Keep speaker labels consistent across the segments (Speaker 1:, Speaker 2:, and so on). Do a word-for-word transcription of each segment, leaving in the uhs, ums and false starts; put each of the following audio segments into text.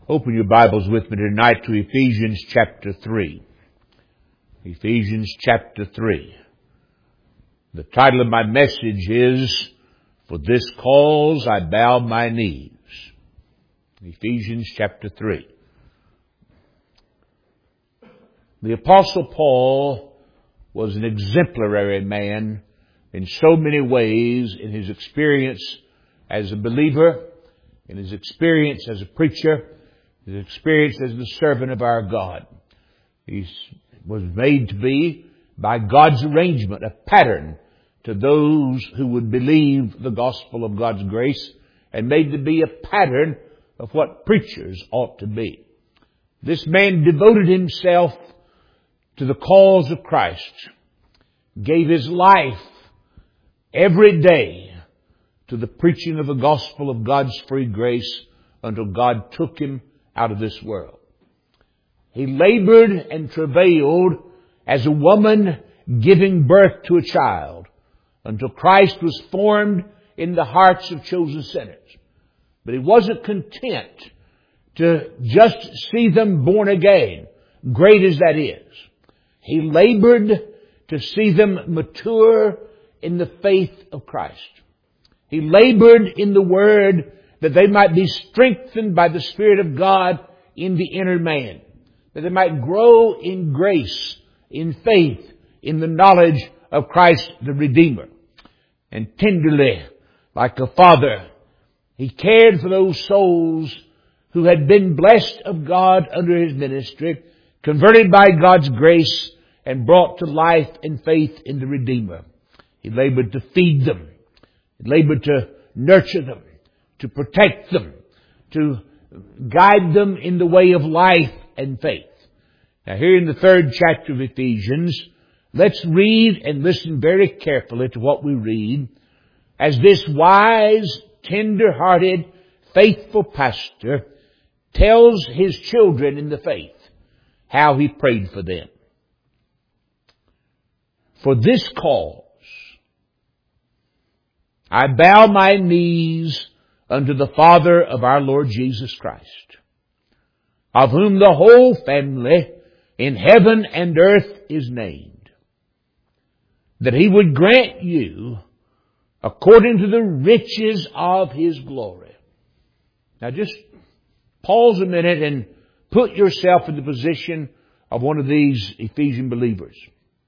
Speaker 1: Open your Bibles with me tonight to Ephesians chapter three. Ephesians chapter three. The title of my message is, For This Cause I Bow My Knees. Ephesians chapter three. The Apostle Paul was an exemplary man in so many ways in his experience as a believer, in his experience as a preacher, his experience as the servant of our God. He was made to be, by God's arrangement, a pattern to those who would believe the gospel of God's grace, and made to be a pattern of what preachers ought to be. This man devoted himself to the cause of Christ, gave his life every day to the preaching of the gospel of God's free grace until God took him out of this world. He labored and travailed as a woman giving birth to a child until Christ was formed in the hearts of chosen sinners. But he wasn't content to just see them born again, great as that is. He labored to see them mature in the faith of Christ. He labored in the Word that they might be strengthened by the Spirit of God in the inner man, that they might grow in grace, in faith, in the knowledge of Christ the Redeemer. And tenderly, like a father, he cared for those souls who had been blessed of God under his ministry, converted by God's grace, and brought to life and faith in the Redeemer. He labored to feed them. He labored to nurture them, to protect them, to guide them in the way of life and faith. Now here in the third chapter of Ephesians, let's read and listen very carefully to what we read as this wise, tender-hearted, faithful pastor tells his children in the faith how he prayed for them. For this cause I bow my knees unto the Father of our Lord Jesus Christ, of whom the whole family in heaven and earth is named, that he would grant you according to the riches of his glory. Now just pause a minute and put yourself in the position of one of these Ephesian believers.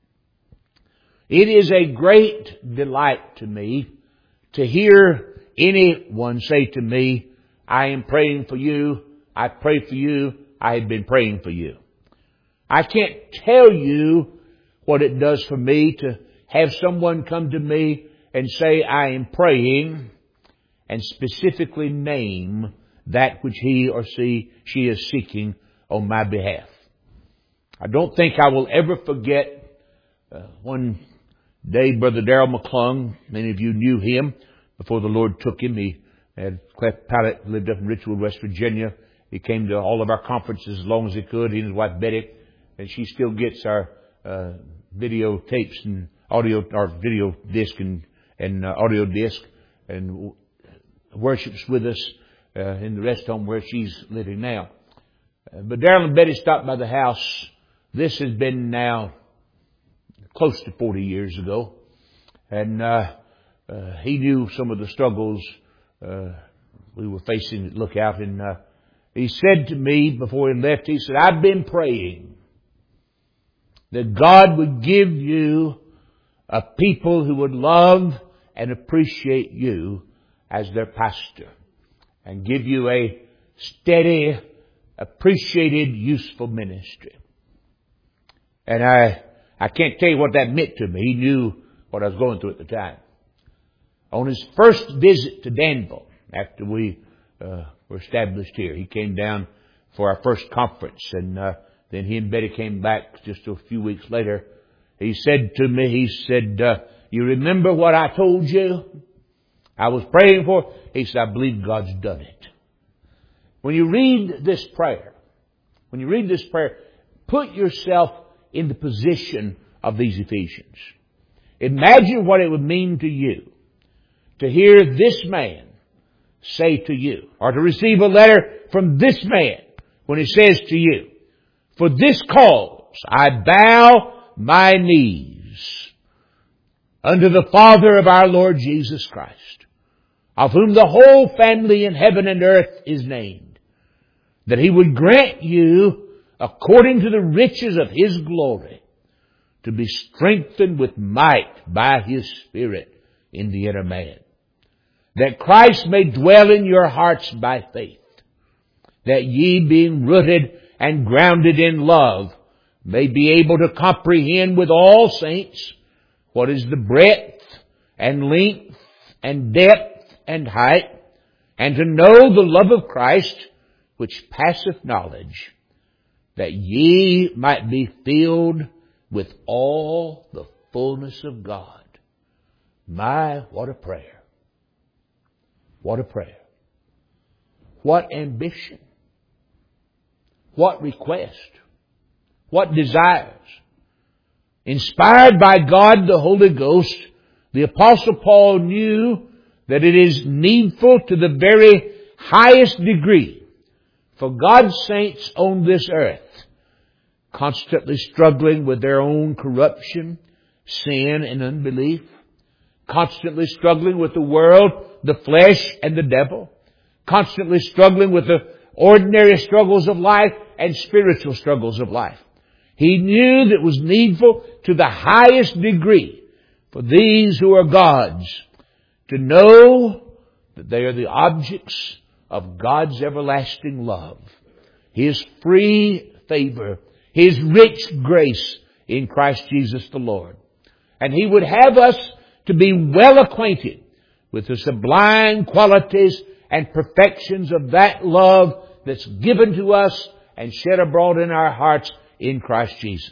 Speaker 1: It is a great delight to me to hear anyone say to me, I am praying for you, I pray for you, I have been praying for you. I can't tell you what it does for me to have someone come to me and say, I am praying, and specifically name that which he or she, she is seeking on my behalf. I don't think I will ever forget uh, one day Brother Darrell McClung. Many of you knew him before the Lord took him. He had cleft palate, lived up in Richwood, West Virginia. He came to all of our conferences as long as he could. He and his wife Betty, and she still gets our uh, video tapes and audio, our video disc and, and uh, audio disc, and worships with us uh, in the rest home where she's living now. Uh, but Darrell and Betty stopped by the house. This has been now close to forty years ago, and uh, uh, he knew some of the struggles uh, we were facing at Lookout, and uh, he said to me before he left, he said, I've been praying that God would give you a people who would love and appreciate you as their pastor, and give you a steady, appreciated, useful ministry. And I I can't tell you what that meant to me. He knew what I was going through at the time. On his first visit to Danville, after we uh, were established here, he came down for our first conference, and uh, then he and Betty came back just a few weeks later. He said to me, he said, uh, you remember what I told you I was praying for? He said, I believe God's done it. When you read this prayer, when you read this prayer, put yourself in the position of these Ephesians. Imagine what it would mean to you to hear this man say to you, or to receive a letter from this man when He says to you, "For this cause I bow my knees unto the Father of our Lord Jesus Christ, of whom the whole family in heaven and earth is named, that He would grant you, according to the riches of His glory, to be strengthened with might by His Spirit in the inner man, that Christ may dwell in your hearts by faith, that ye, being rooted and grounded in love, may be able to comprehend with all saints what is the breadth and length and depth and height, and to know the love of Christ, which passeth knowledge, that ye might be filled with all the fullness of God." My, what a prayer. What a prayer. What ambition. What request. What desires. Inspired by God the Holy Ghost, the Apostle Paul knew that it is needful to the very highest degree for God's saints on this earth, constantly struggling with their own corruption, sin, and unbelief, constantly struggling with the world, the flesh, and the devil, constantly struggling with the ordinary struggles of life and spiritual struggles of life. He knew that it was needful to the highest degree for these who are God's to know that they are the objects of God's everlasting love, His free favor, His rich grace in Christ Jesus the Lord. And He would have us to be well acquainted with the sublime qualities and perfections of that love that's given to us and shed abroad in our hearts in Christ Jesus.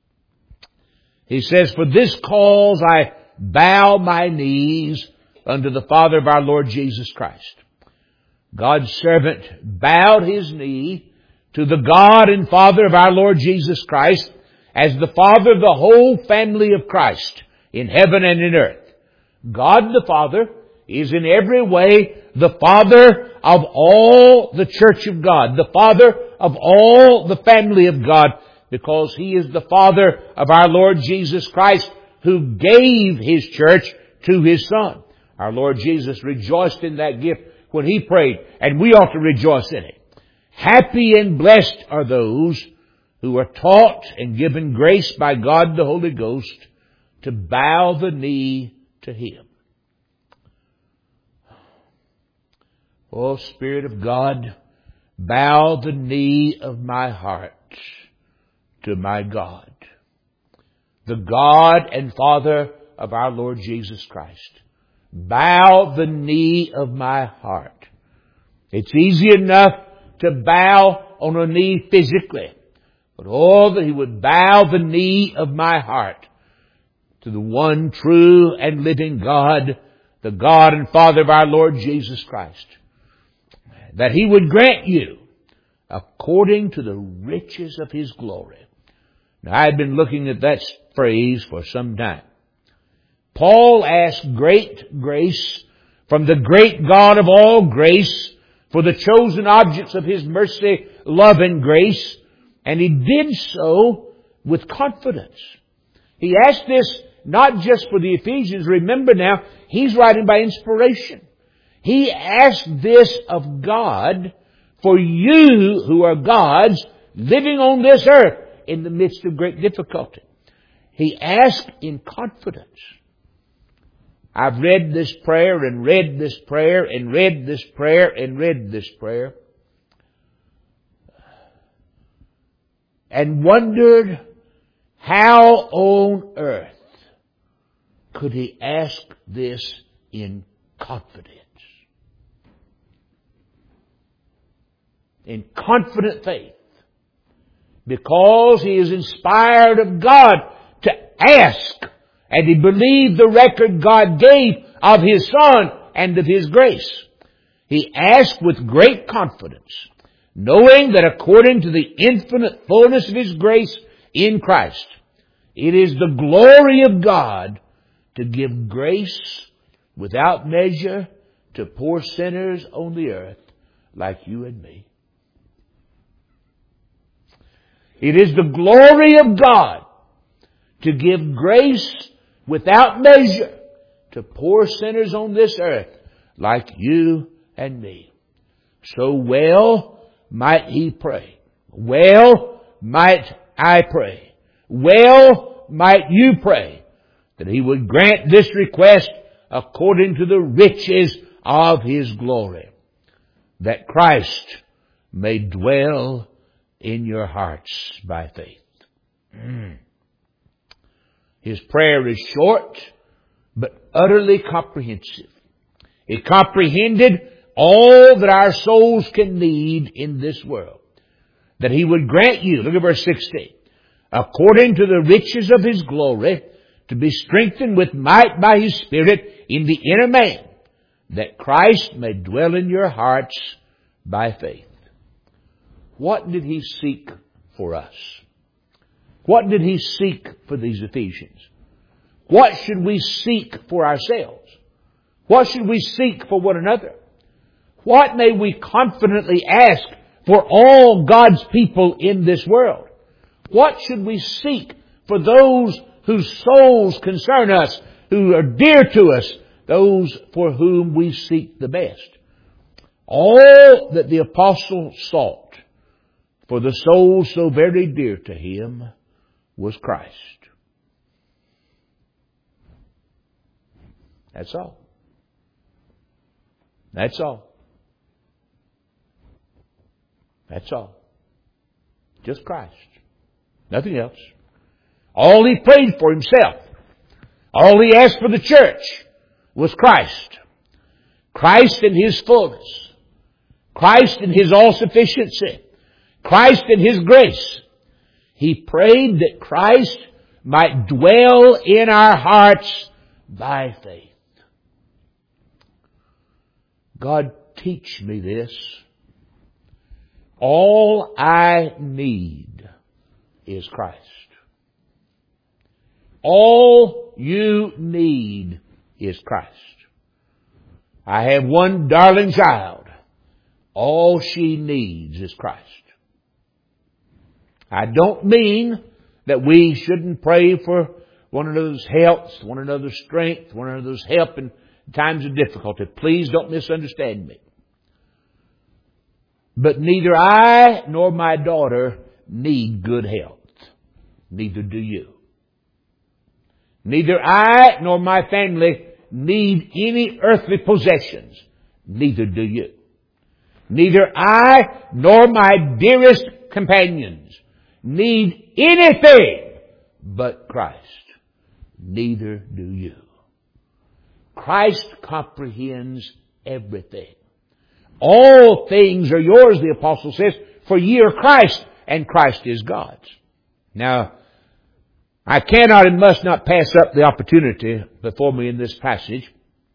Speaker 1: He says, "For this cause I bow my knees unto the Father of our Lord Jesus Christ." God's servant bowed his knee to the God and Father of our Lord Jesus Christ as the Father of the whole family of Christ in heaven and in earth. God the Father is in every way the Father of all the church of God, the Father of all the family of God, because He is the Father of our Lord Jesus Christ, who gave His church to His Son. Our Lord Jesus rejoiced in that gift when He prayed, and we ought to rejoice in it. Happy and blessed are those who are taught and given grace by God the Holy Ghost to bow the knee to Him. O Spirit of God, bow the knee of my heart to my God, the God and Father of our Lord Jesus Christ. Bow the knee of my heart. It's easy enough to bow on a knee physically, but oh, that He would bow the knee of my heart to the one true and living God, the God and Father of our Lord Jesus Christ. That He would grant you according to the riches of His glory. Now, I had been looking at that phrase for some time. Paul asked great grace from the great God of all grace for the chosen objects of His mercy, love, and grace, and he did so with confidence. He asked this not just for the Ephesians. Remember now, he's writing by inspiration. He asked this of God for you who are God's, living on this earth in the midst of great difficulty. He asked in confidence. I've read this prayer and read this prayer and read this prayer and read this prayer and wondered how on earth could he ask this in confidence. In confident faith. Because he is inspired of God to ask. And he believed the record God gave of His Son and of His grace. He asked with great confidence, knowing that according to the infinite fullness of His grace in Christ, it is the glory of God to give grace without measure to poor sinners on the earth like you and me. It is the glory of God to give grace without measure to poor sinners on this earth like you and me. So well might He pray. Well might I pray. Well might you pray that He would grant this request according to the riches of His glory, that Christ may dwell in your hearts by faith. Mm. His prayer is short, but utterly comprehensive. It comprehended all that our souls can need in this world. That He would grant you, look at verse sixteen, according to the riches of His glory, to be strengthened with might by His Spirit in the inner man, that Christ may dwell in your hearts by faith. What did He seek for us? What did He seek for these Ephesians? What should we seek for ourselves? What should we seek for one another? What may we confidently ask for all God's people in this world? What should we seek for those whose souls concern us, who are dear to us, those for whom we seek the best? All that the apostle sought for the soul so very dear to him was Christ. That's all. That's all. That's all. Just Christ. Nothing else. All He prayed for Himself, all He asked for the church was Christ. Christ in His fullness. Christ in His all-sufficiency. Christ in His grace. He prayed that Christ might dwell in our hearts by faith. God, teach me this. All I need is Christ. All you need is Christ. I have one darling child. All she needs is Christ. I don't mean that we shouldn't pray for one another's health, one another's strength, one another's help in times of difficulty. Please don't misunderstand me. But neither I nor my daughter need good health. Neither do you. Neither I nor my family need any earthly possessions. Neither do you. Neither I nor my dearest companions need anything but Christ. Neither do you. Christ comprehends everything. All things are yours, the apostle says, for ye are Christ, and Christ is God's. Now, I cannot and must not pass up the opportunity before me in this passage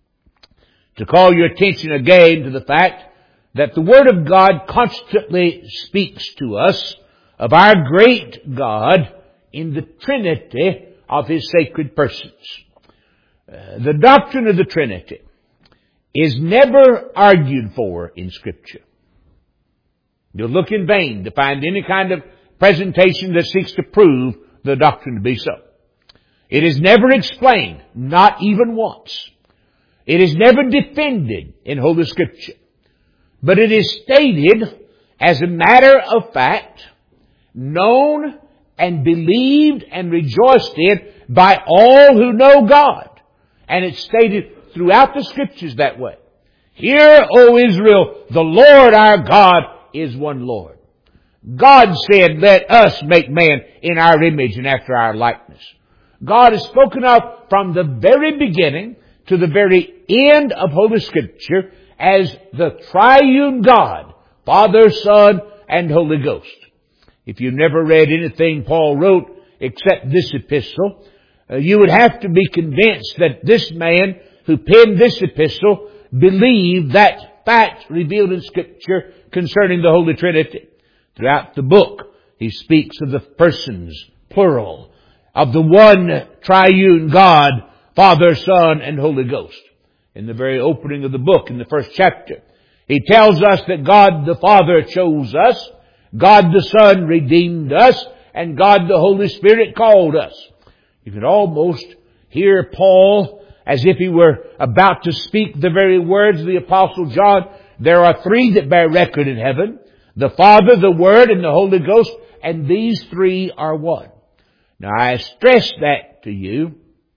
Speaker 1: to call your attention again to the fact that the Word of God constantly speaks to us of our great God in the Trinity of His sacred persons. Uh, the doctrine of the Trinity is never argued for in Scripture. You'll look in vain to find any kind of presentation that seeks to prove the doctrine to be so. It is never explained, not even once. It is never defended in Holy Scripture. But it is stated as a matter of fact, known and believed and rejoiced in by all who know God. And it's stated throughout the Scriptures that way. Hear, O Israel, the Lord our God is one Lord. God said, let us make man in our image and after our likeness. God is spoken of from the very beginning to the very end of Holy Scripture as the triune God, Father, Son, and Holy Ghost. If you've never read anything Paul wrote except this epistle, uh, you would have to be convinced that this man who penned this epistle believed that fact revealed in Scripture concerning the Holy Trinity. Throughout the book, he speaks of the persons, plural, of the one triune God, Father, Son, and Holy Ghost. In the very opening of the book, in the first chapter, he tells us that God the Father chose us, God the Son redeemed us, and God the Holy Spirit called us. You can almost hear Paul as if he were about to speak the very words of the Apostle John. There are three that bear record in heaven: the Father, the Word, and the Holy Ghost, and these three are one. Now I stress that to you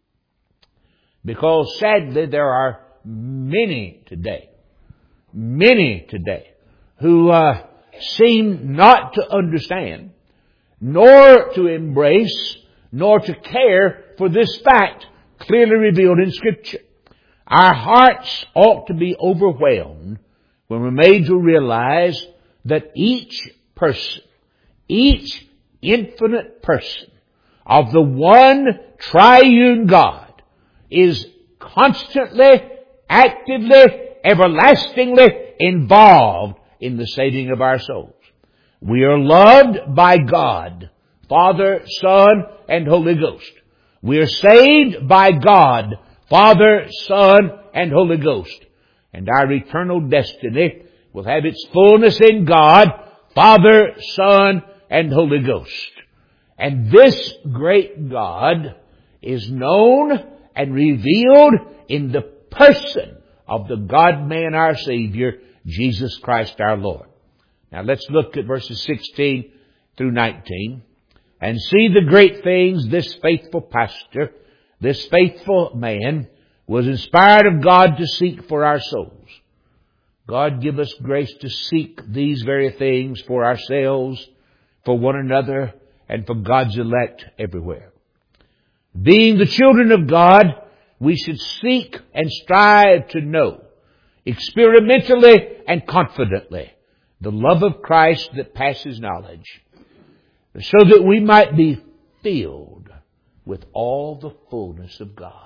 Speaker 1: because sadly there are many today, many today who uh, seem not to understand, nor to embrace, nor to care for this fact clearly revealed in Scripture. Our hearts ought to be overwhelmed when we're made to realize that each person, each infinite person of the one triune God is constantly, actively, everlastingly involved in the saving of our souls. We are loved by God, Father, Son, and Holy Ghost. We are saved by God, Father, Son, and Holy Ghost. And our eternal destiny will have its fullness in God, Father, Son, and Holy Ghost. And this great God is known and revealed in the person of the God-man, our Savior, Jesus Christ our Lord. Now let's look at verses sixteen through nineteen and see the great things this faithful pastor, this faithful man, was inspired of God to seek for our souls. God give us grace to seek these very things for ourselves, for one another, and for God's elect everywhere. Being the children of God, we should seek and strive to know, experimentally and confidently, the love of Christ that passes knowledge, so that we might be filled with all the fullness of God.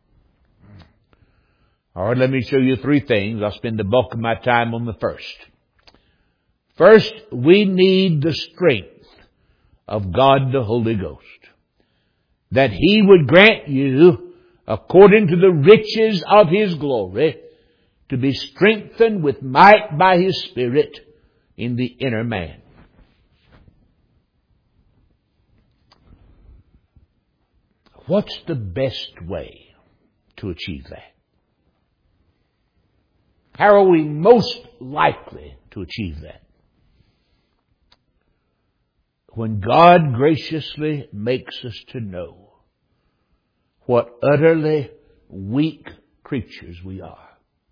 Speaker 1: All right, let me show you three things. I'll spend the bulk of my time on the first. First, we need the strength of God the Holy Ghost, that He would grant you, according to the riches of His glory, to be strengthened with might by His Spirit in the inner man. What's the best way to achieve that? How are we most likely to achieve that? When God graciously makes us to know what utterly weak creatures we are.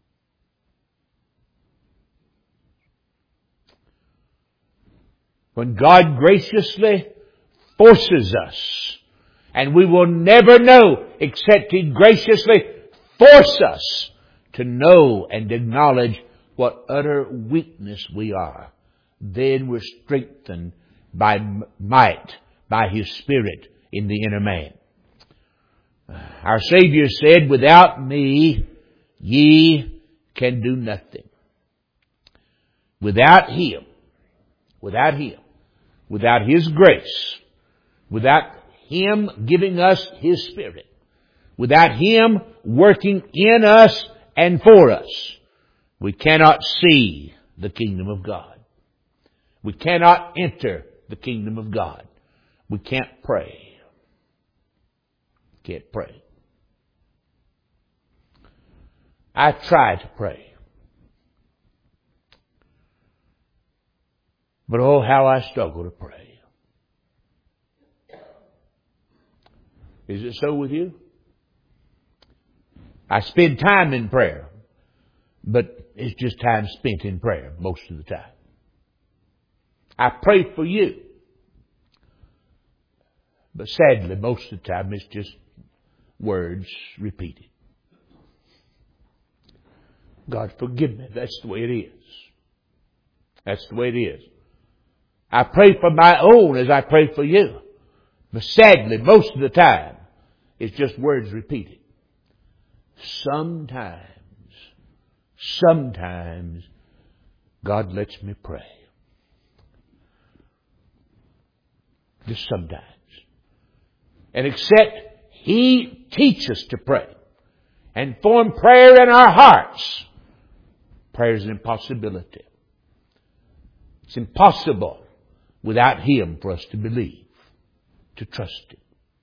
Speaker 1: When God graciously forces us, and we will never know except He graciously force us to know and acknowledge what utter weakness we are, then we're strengthened by might, by His Spirit in the inner man. Our Savior said, "Without me, ye can do nothing." Without Him, without Him, without His grace, without Him giving us His Spirit, without Him working in us and for us, we cannot see the kingdom of God. We cannot enter the kingdom of God. We can't pray. Can't pray. I try to pray. But oh, how I struggle to pray. Is it so with you? I spend time in prayer, but it's just time spent in prayer most of the time. I pray for you, but sadly most of the time it's just words repeated. God forgive me, that's the way it is. That's the way it is. I pray for my own as I pray for you, but sadly most of the time it's just words repeated. Sometimes, sometimes God lets me pray. Just sometimes. And except He teaches us to pray and form prayer in our hearts, prayer is an impossibility. It's impossible without Him for us to believe. to trust Him.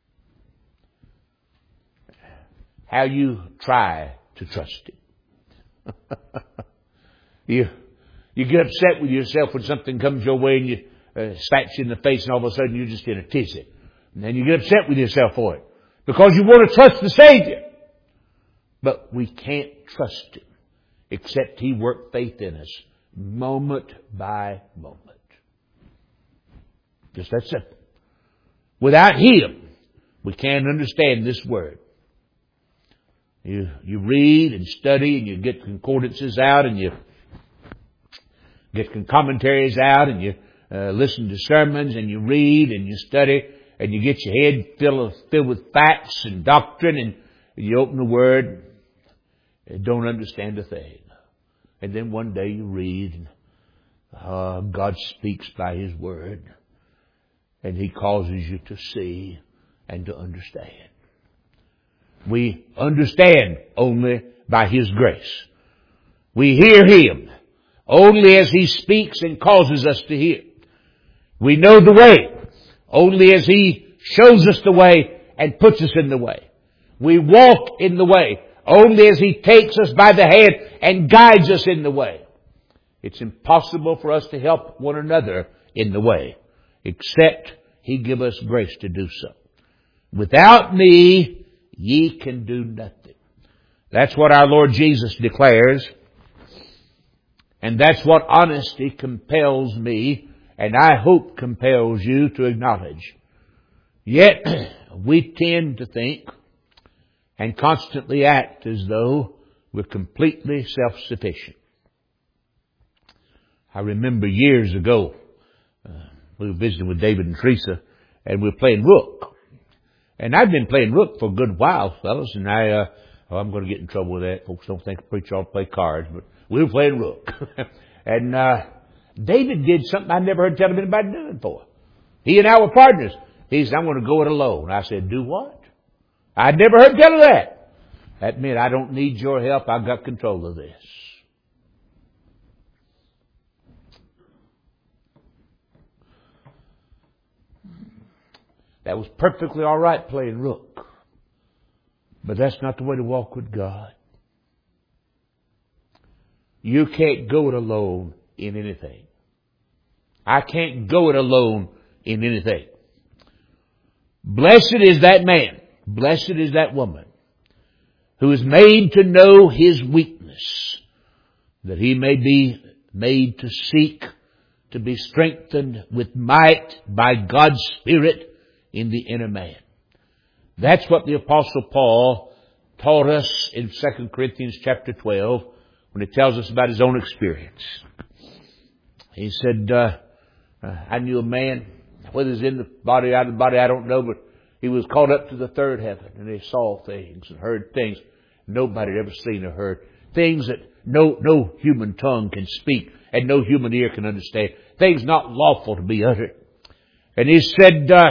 Speaker 1: How you try to trust Him. you, you get upset with yourself when something comes your way and you uh, slaps you in the face and all of a sudden you're just in a tizzy. And then you get upset with yourself for it. Because you want to trust the Savior. But we can't trust Him except He work faith in us moment by moment. Just that simple. Without Him, we can't understand this Word. You, you read and study and you get concordances out and you get commentaries out and you uh, listen to sermons and you read and you study and you get your head filled, filled with facts and doctrine and you open the Word and don't understand a thing. And then one day you read and uh, God speaks by His Word and He causes you to see and to understand. We understand only by His grace. We hear Him only as He speaks and causes us to hear. We know the way only as He shows us the way and puts us in the way. We walk in the way only as He takes us by the hand and guides us in the way. It's impossible for us to help one another in the way except He give us grace to do so. Without me, ye can do nothing. That's what our Lord Jesus declares. And that's what honesty compels me, and I hope compels you to acknowledge. Yet, we tend to think and constantly act as though we're completely self-sufficient. I remember years ago, uh, we were visiting with David and Teresa, and we were playing rook. And I'd been playing rook for a good while, fellas, and I, uh, oh, I'm going to get in trouble with that. Folks don't think a preacher ought to play cards, but we were playing rook. and, uh, David did something I never heard tell him anybody doing before. He and I were partners. He said, I'm going to go it alone. I said, do what? I'd never heard tell of that. That meant I don't need your help. I've got control of this. That was perfectly all right playing rook. But that's not the way to walk with God. You can't go it alone in anything. I can't go it alone in anything. Blessed is that man, blessed is that woman, who is made to know his weakness, that he may be made to seek to be strengthened with might by God's Spirit in the inner man. That's what the Apostle Paul taught us in Second Corinthians chapter twelve when he tells us about his own experience. He said, uh, I knew a man, whether he's in the body or out of the body, I don't know, but he was caught up to the third heaven and he saw things and heard things nobody had ever seen or heard. Things that no, no human tongue can speak and no human ear can understand. Things not lawful to be uttered. And he said, uh,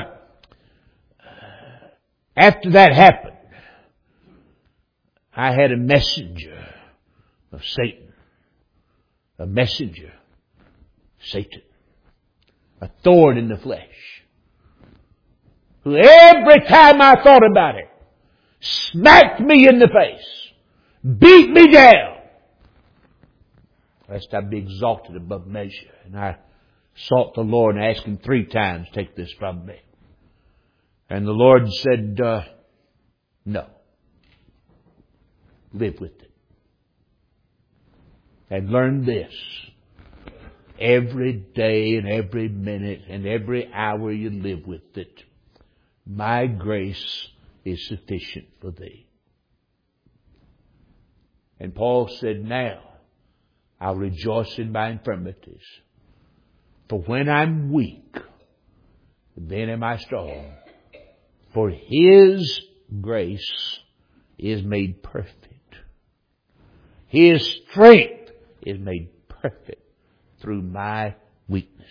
Speaker 1: after that happened, I had a messenger of Satan. A messenger of Satan. A thorn in the flesh. Who every time I thought about it, smacked me in the face. Beat me down. Lest I be exalted above measure. And I sought the Lord and asked Him three times, take this from me. And the Lord said, uh, no. Live with it. And learn this. Every day and every minute and every hour you live with it, my grace is sufficient for thee. And Paul said, now I'll rejoice in my infirmities. For when I'm weak, then am I strong. For His grace is made perfect. His strength is made perfect through my weakness.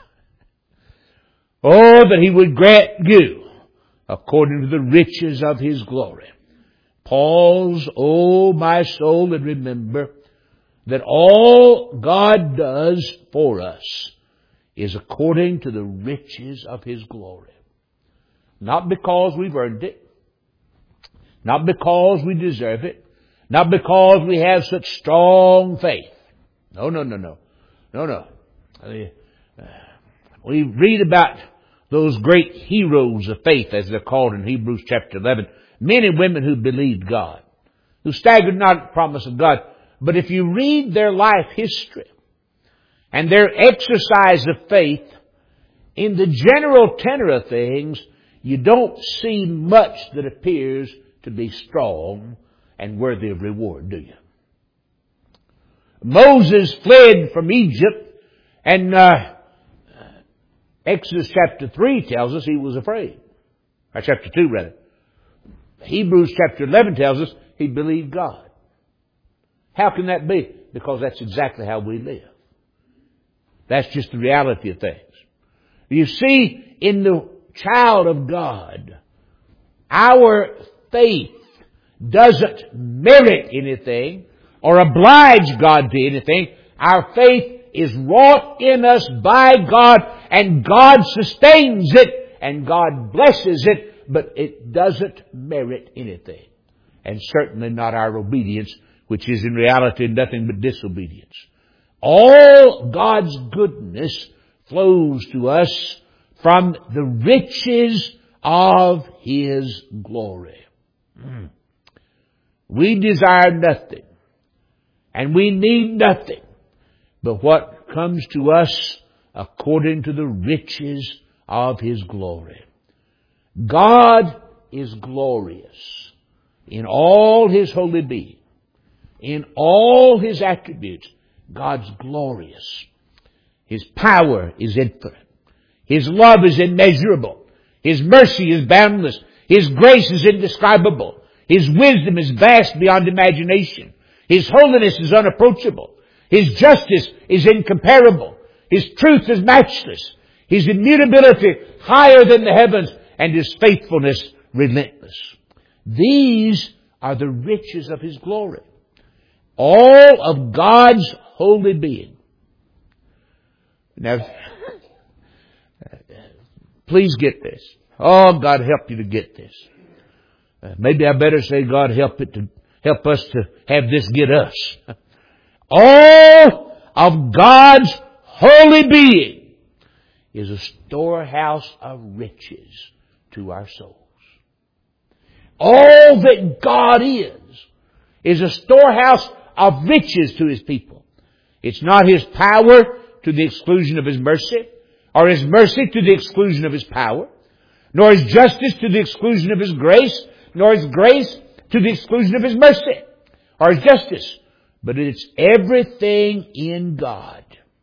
Speaker 1: Oh, that He would grant you, according to the riches of His glory. Pause, oh my soul, and remember that all God does for us is according to the riches of His glory. Not because we've earned it. Not because we deserve it. Not because we have such strong faith. No, no, no, no. No, no. We read about those great heroes of faith, as they're called in Hebrews chapter eleven. Men and women who believed God, who staggered not at the promise of God. But if you read their life history and their exercise of faith, in the general tenor of things, you don't see much that appears to be strong and worthy of reward, do you? Moses fled from Egypt, and uh, Exodus chapter three tells us he was afraid. Or chapter two, rather. Hebrews chapter eleven tells us he believed God. How can that be? Because that's exactly how we live. That's just the reality of things. You see, in the child of God, our faith doesn't merit anything or oblige God to anything. Our faith is wrought in us by God, and God sustains it, and God blesses it, but it doesn't merit anything. And certainly not our obedience, which is in reality nothing but disobedience. All God's goodness flows to us from the riches of His glory. Mm. We desire nothing, and we need nothing but what comes to us according to the riches of His glory. God is glorious in all His holy being, in all His attributes. God's glorious. His power is infinite. His love is immeasurable. His mercy is boundless. His grace is indescribable. His wisdom is vast beyond imagination. His holiness is unapproachable. His justice is incomparable. His truth is matchless. His immutability higher than the heavens, and His faithfulness relentless. These are the riches of His glory. All of God's holy being. Now, please get this. Oh, God help you to get this. Uh, maybe I better say God help it to help us to have this get us. All of God's holy being is a storehouse of riches to our souls. All that God is, is a storehouse of riches to His people. It's not His power to the exclusion of His mercy, or His mercy to the exclusion of His power, nor His justice to the exclusion of His grace, nor His grace to the exclusion of His mercy, or His justice. But it's everything in God.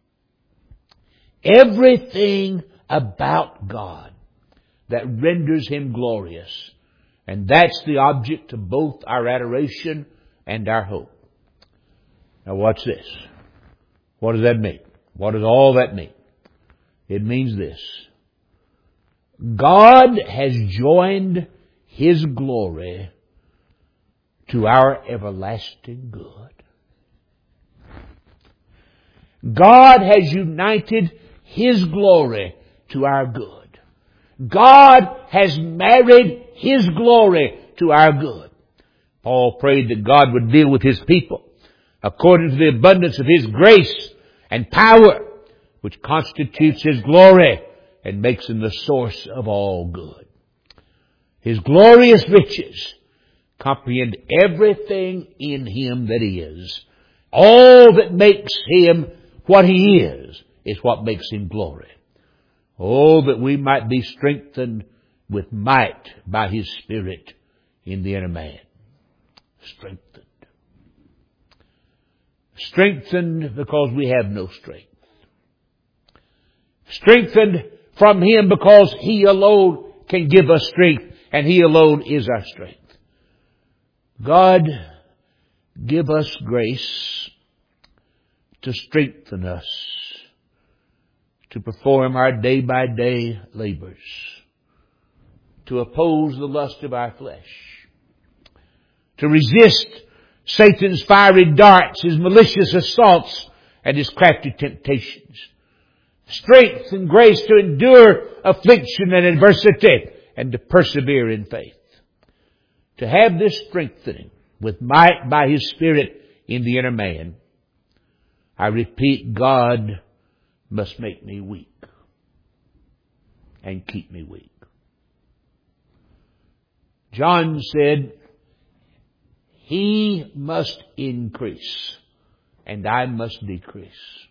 Speaker 1: Everything about God that renders Him glorious. And that's the object of both our adoration and our hope. Now watch this. What does that mean? What does all that mean? It means this. God has joined His glory to our everlasting good. God has united His glory to our good. God has married His glory to our good. Paul prayed that God would deal with His people according to the abundance of His grace and power, which constitutes His glory and makes Him the source of all good. His glorious riches comprehend everything in Him that is. All that makes Him what He is, is what makes Him glory. Oh, that we might be strengthened with might by His Spirit in the inner man. Strengthened. Strengthened because we have no strength. Strengthened from Him because He alone can give us strength, and He alone is our strength. God, give us grace to strengthen us to perform our day-by-day labors, to oppose the lust of our flesh, to resist Satan's fiery darts, his malicious assaults, and his crafty temptations. Strength and grace to endure affliction and adversity, and to persevere in faith. To have this strengthening with might by His Spirit in the inner man, I repeat, God must make me weak and keep me weak. John said, He must increase and I must decrease.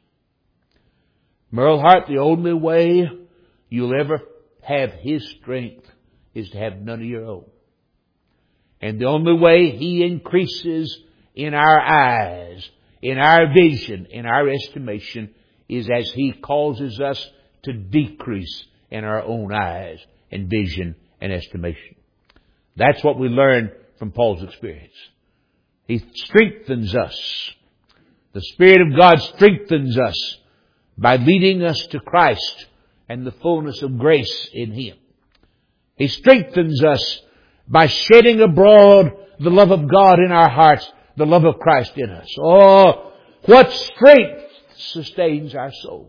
Speaker 1: Merle Hart, the only way you'll ever have His strength is to have none of your own. And the only way He increases in our eyes, in our vision, in our estimation, is as He causes us to decrease in our own eyes and vision and estimation. That's what we learn from Paul's experience. He strengthens us. The Spirit of God strengthens us by leading us to Christ and the fullness of grace in Him. He strengthens us by shedding abroad the love of God in our hearts, the love of Christ in us. Oh, what strength sustains our souls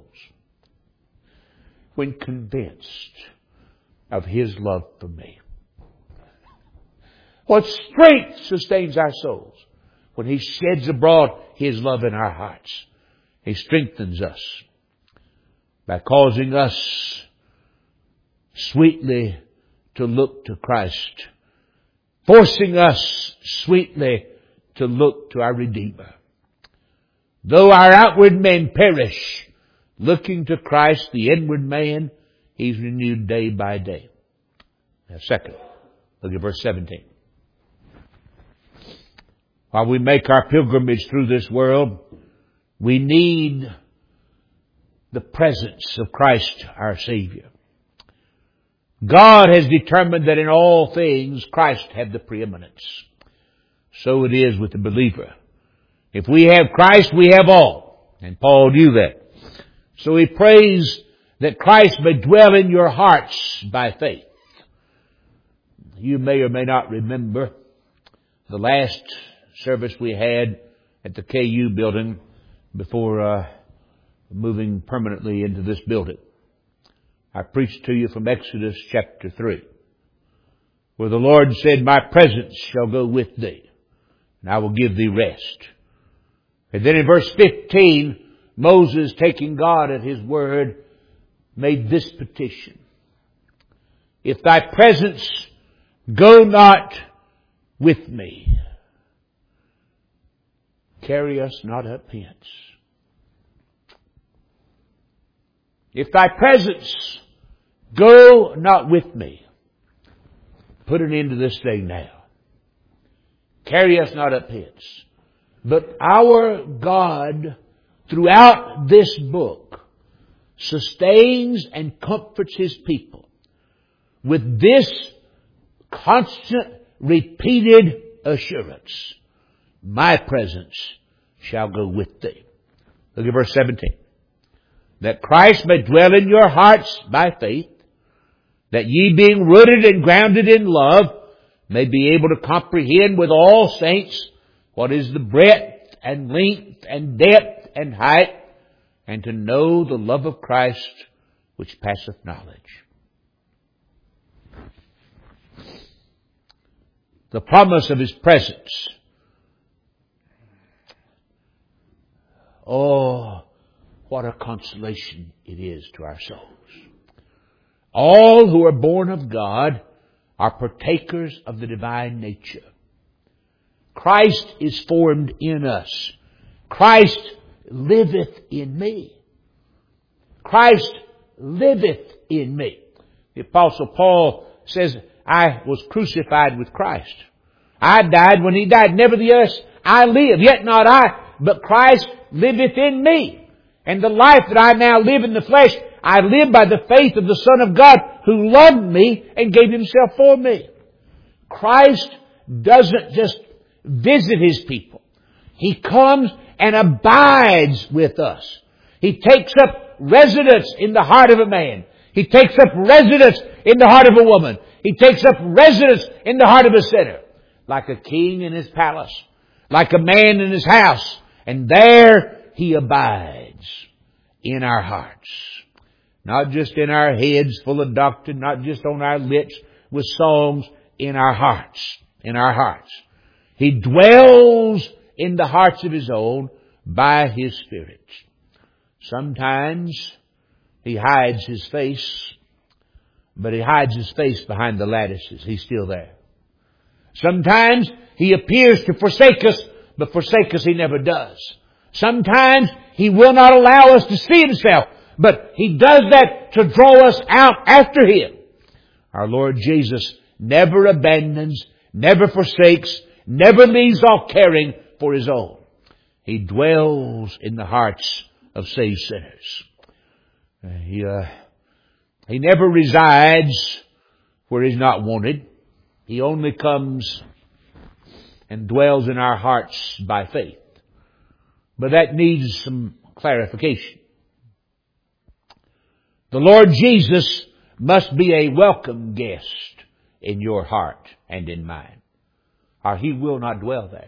Speaker 1: when convinced of His love for me. What strength sustains our souls when He sheds abroad His love in our hearts. He strengthens us by causing us sweetly to look to Christ, forcing us sweetly to look to our Redeemer. Though our outward man perish, looking to Christ, the inward man, He's renewed day by day. Now, second, look at verse seventeen. While we make our pilgrimage through this world, we need the presence of Christ our Savior. God has determined that in all things Christ have the preeminence. So it is with the believer. If we have Christ, we have all. And Paul knew that. So he prays that Christ may dwell in your hearts by faith. You may or may not remember the last service we had at the K U building before uh, moving permanently into this building. I preached to you from Exodus chapter three, where the Lord said, my presence shall go with thee, and I will give thee rest. And then in verse fifteen, Moses, taking God at His word, made this petition. If thy presence go not with me, carry us not up hence. If thy presence go not with me, put an end to this thing now. Carry us not up hence. But our God, throughout this book, sustains and comforts His people with this constant, repeated assurance. My presence shall go with thee. Look at verse seventeen. That Christ may dwell in your hearts by faith, that ye being rooted and grounded in love, may be able to comprehend with all saints what is the breadth and length and depth and height, and to know the love of Christ which passeth knowledge. The promise of His presence. Oh, what a consolation it is to our souls. All who are born of God are partakers of the divine nature. Christ is formed in us. Christ liveth in me. Christ liveth in me. The Apostle Paul says, I was crucified with Christ. I died when He died. Nevertheless, I live. Yet not I, but Christ liveth in me. And the life that I now live in the flesh, I live by the faith of the Son of God who loved me and gave Himself for me. Christ doesn't just visit His people. He comes and abides with us. He takes up residence in the heart of a man. He takes up residence in the heart of a woman. He takes up residence in the heart of a sinner. Like a king in his palace. Like a man in his house. And there He abides in our hearts. Not just in our heads full of doctrine. Not just on our lips. with songs in our hearts. In our hearts. He dwells in the hearts of His own by His Spirit. Sometimes He hides His face, but He hides His face behind the lattices. He's still there. Sometimes He appears to forsake us, but forsake us He never does. Sometimes He will not allow us to see Himself, but He does that to draw us out after Him. Our Lord Jesus never abandons, never forsakes, never leaves off caring for His own. He dwells in the hearts of saved sinners. He, uh, he never resides where He's not wanted. He only comes and dwells in our hearts by faith. But that needs some clarification. The Lord Jesus must be a welcome guest in your heart and in mine, or He will not dwell there.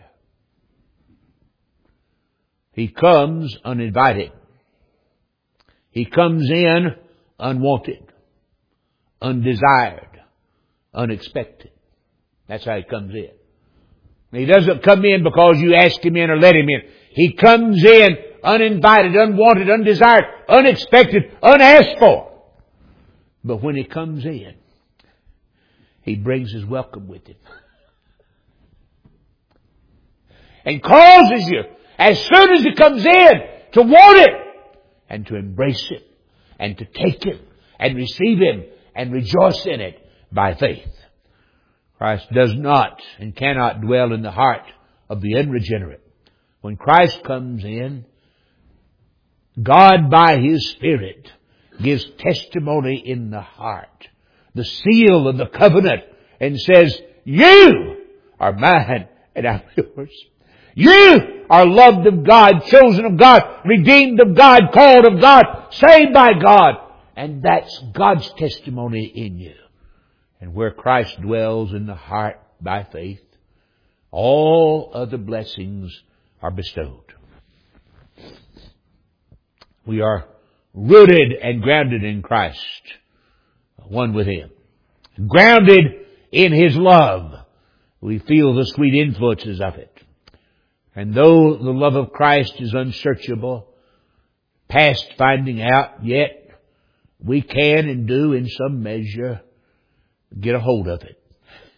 Speaker 1: He comes uninvited. He comes in unwanted, undesired, unexpected. That's how He comes in. He doesn't come in because you ask Him in or let Him in. He comes in uninvited, unwanted, undesired, unexpected, unasked for. But when He comes in, He brings His welcome with Him. And causes you, as soon as He comes in, to want it, and to embrace it, and to take it, and receive Him, and rejoice in it by faith. Christ does not and cannot dwell in the heart of the unregenerate. When Christ comes in, God by His Spirit gives testimony in the heart, the seal of the covenant, and says, you are mine and I'm yours. You are loved of God, chosen of God, redeemed of God, called of God, saved by God. And that's God's testimony in you. And where Christ dwells in the heart by faith, all other blessings are bestowed. We are rooted and grounded in Christ, one with Him. Grounded in His love, we feel the sweet influences of it. And though the love of Christ is unsearchable, past finding out, yet we can and do in some measure get a hold of it.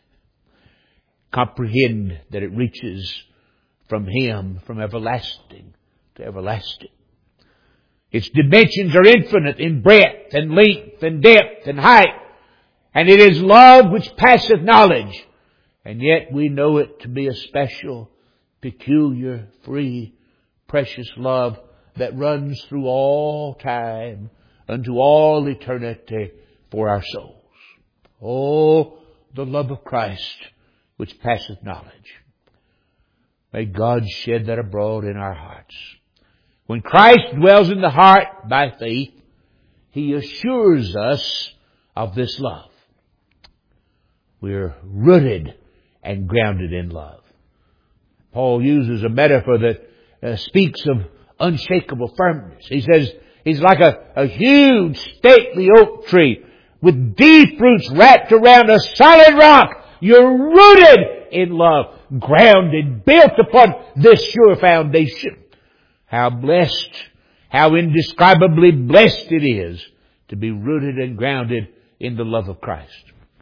Speaker 1: Comprehend that it reaches from Him, from everlasting to everlasting. Its dimensions are infinite in breadth and length and depth and height. And it is love which passeth knowledge. And yet we know it to be a special, peculiar, free, precious love that runs through all time unto all eternity for our souls. Oh, the love of Christ which passeth knowledge. May God shed that abroad in our hearts. When Christ dwells in the heart by faith, He assures us of this love. We're rooted and grounded in love. Paul uses a metaphor that uh, speaks of unshakable firmness. He says He's like a, a huge stately oak tree with deep roots wrapped around a solid rock. You're rooted in love, grounded, built upon this sure foundation. How blessed, how indescribably blessed it is to be rooted and grounded in the love of Christ.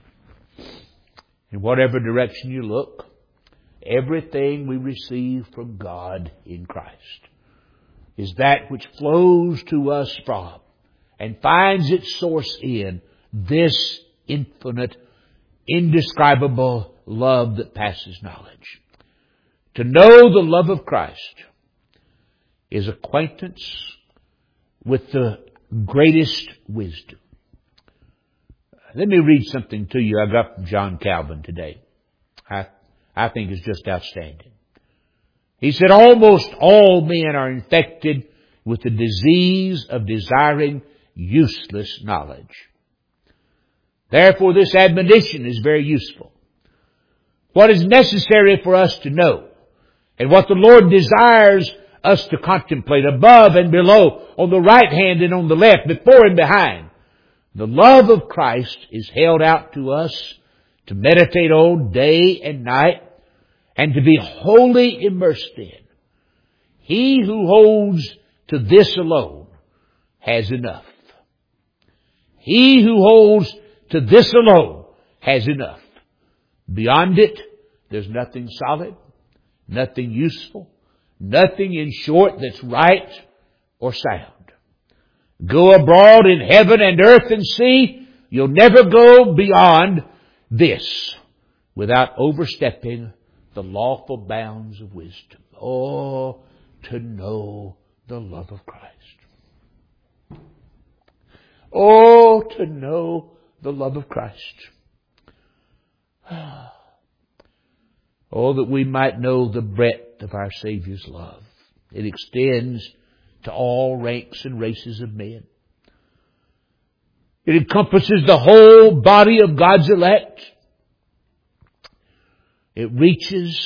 Speaker 1: In whatever direction you look, everything we receive from God in Christ is that which flows to us from and finds its source in this infinite, indescribable love that passes knowledge. To know the love of Christ is acquaintance with the greatest wisdom. Let me read something to you I got from John Calvin today. I, I think it's just outstanding. He said, almost all men are infected with the disease of desiring useless knowledge. Therefore, this admonition is very useful. What is necessary for us to know, and what the Lord desires us to contemplate above and below, on the right hand and on the left, before and behind. The love of Christ is held out to us to meditate on day and night, and to be wholly immersed in. He who holds to this alone has enough. He who holds to this alone has enough. Beyond it, there's nothing solid, nothing useful, nothing, in short, that's right or sound. Go abroad in heaven and earth and see, you'll never go beyond this without overstepping the lawful bounds of wisdom. Oh, to know the love of Christ. Oh, to know the love of Christ. Oh, that we might know the breadth of our Savior's love. It extends to all ranks and races of men. It encompasses the whole body of God's elect. It reaches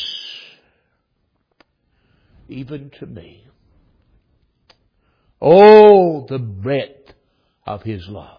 Speaker 1: even to me. Oh, the breadth of His love.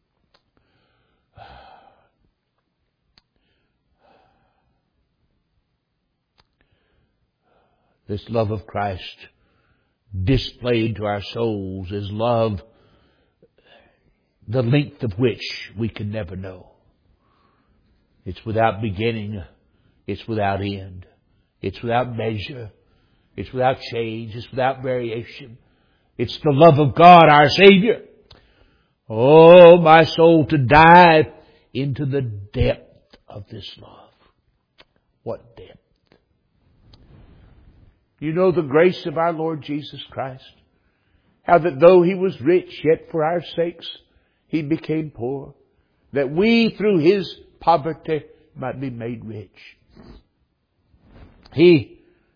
Speaker 1: This love of Christ displayed to our souls is love, the length of which we can never know. It's without beginning. It's without end. It's without measure. It's without change. It's without variation. It's the love of God, our Savior. Oh, my soul, to dive into the depth of this love. What depth? You know the grace of our Lord Jesus Christ. How that though He was rich, yet for our sakes He became poor, that we through His poverty might be made rich. He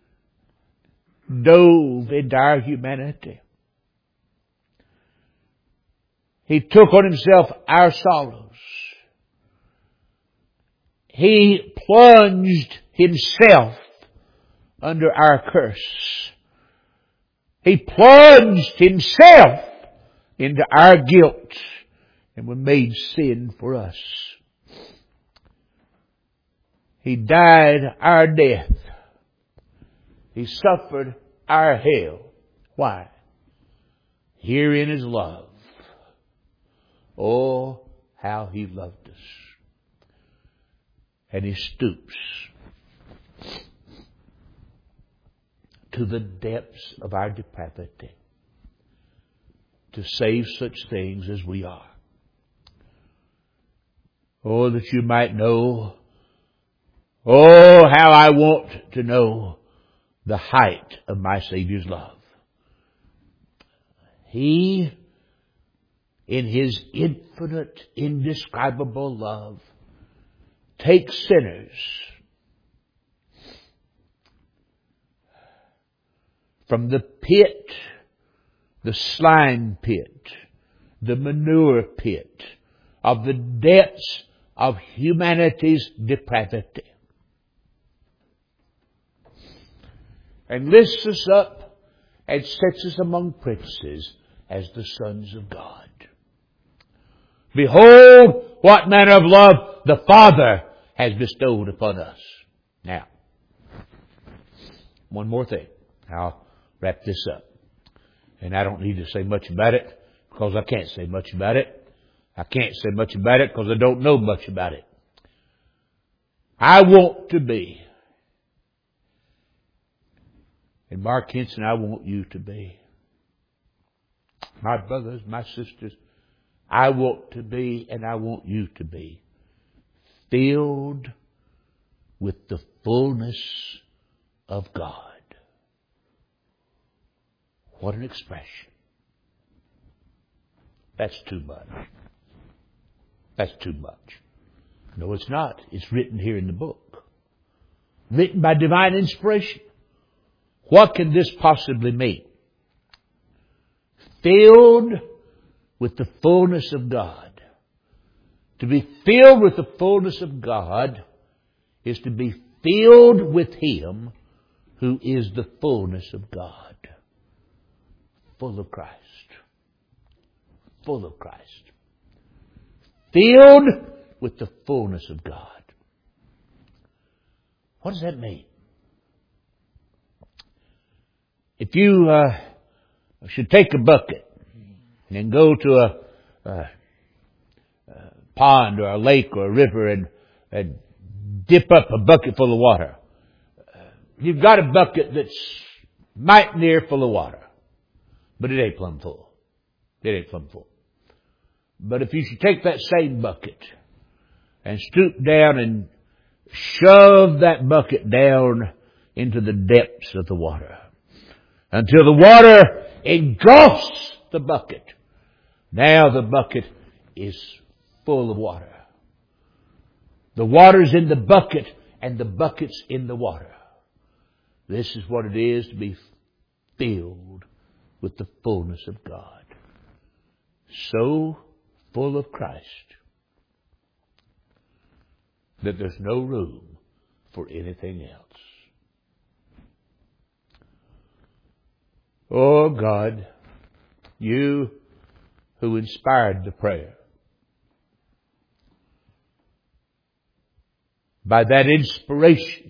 Speaker 1: dove into our humanity. He took on Himself our sorrows. He plunged Himself under our curse. He plunged Himself into our guilt and was made sin for us. He died our death. He suffered our hell. Why? Herein is love. Oh, how He loved us. And He stoops to the depths of our depravity to save such things as we are. Oh, that you might know. Oh, how I want to know the height of my Savior's love. He, in His infinite, indescribable love, takes sinners from the pit, the slime pit, the manure pit of the depths of humanity's depravity, and lifts us up and sets us among princes as the sons of God. Behold, what manner of love the Father has bestowed upon us. Now, one more thing. I'll wrap this up. And I don't need to say much about it because I can't say much about it. I can't say much about it because I don't know much about it. I want to be. And Mark Henson, I want you to be. My brothers, my sisters, I want to be and I want you to be filled with the fullness of God. What an expression. That's too much. That's too much. No, it's not. It's written here in the book. Written by divine inspiration. What can this possibly mean? Filled with the fullness of God. To be filled with the fullness of God is to be filled with Him who is the fullness of God. Full of Christ. Full of Christ. Filled with the fullness of God. What does that mean? If you uh, should take a bucket and go to a, a, a pond or a lake or a river and, and dip up a bucket full of water, uh, you've got a bucket that's might near full of water, but it ain't plumb full. It ain't plumb full. But if you should take that same bucket and stoop down and shove that bucket down into the depths of the water until the water engulfs the bucket, now the bucket is full of water. The water's in the bucket and the bucket's in the water. This is what it is to be filled with the fullness of God. So full of Christ that there's no room for anything else. Oh God, you who inspired the prayer, by that inspiration,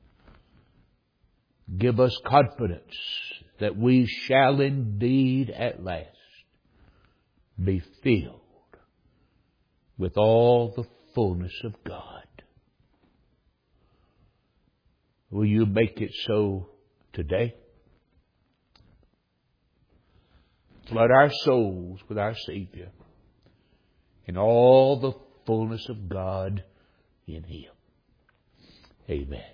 Speaker 1: give us confidence that we shall indeed at last be filled with all the fullness of God. Will you make it so today? Flood our souls with our Savior in all the fullness of God in Him. Amen.